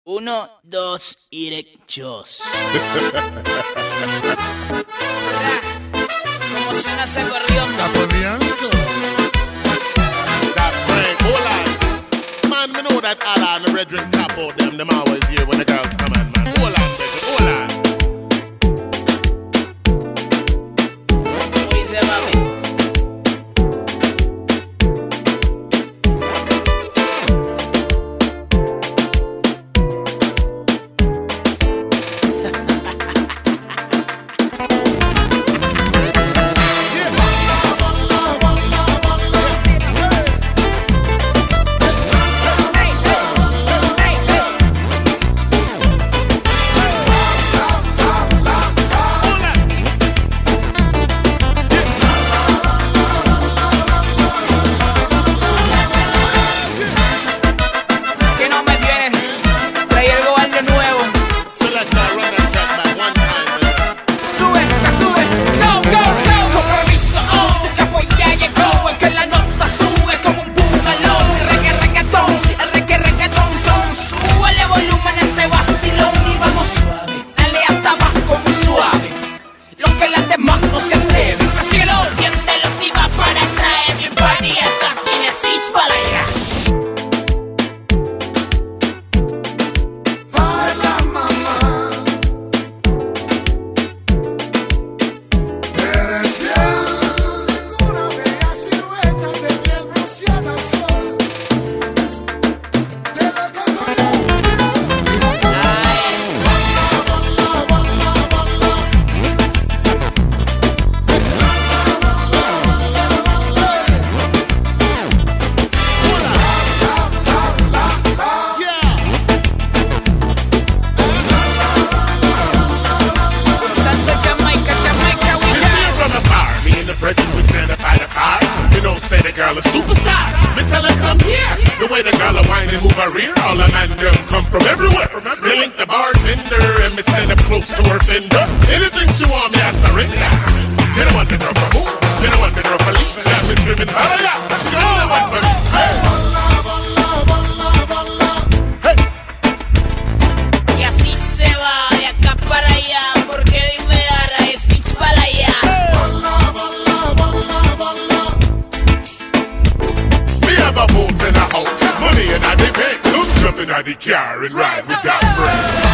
1, 2 y derechos. ¿Cómo suena ese acordeón? Capobianco. That break, hold on. Man, me know that all our brethren tap out them always here when the girls come in, man. Hold on, brethren, hold on. ¿Cómo dice, mami? Girl a superstar, me tell her come here. The way the girl a whine and move her rear, all the man them come from everywhere. They link the bartender and me stand up close to her fender. Anything she want me I surrender. You don't want the girl for move, you don't want the girl for leave. She have me screaming, hallelujah. She the only one for me. Hey. Y así se va de acá para allá, porque dime ahora es ich para allá. A boat in a house, money in a the bank. Come jump in a the car and ride with that friend.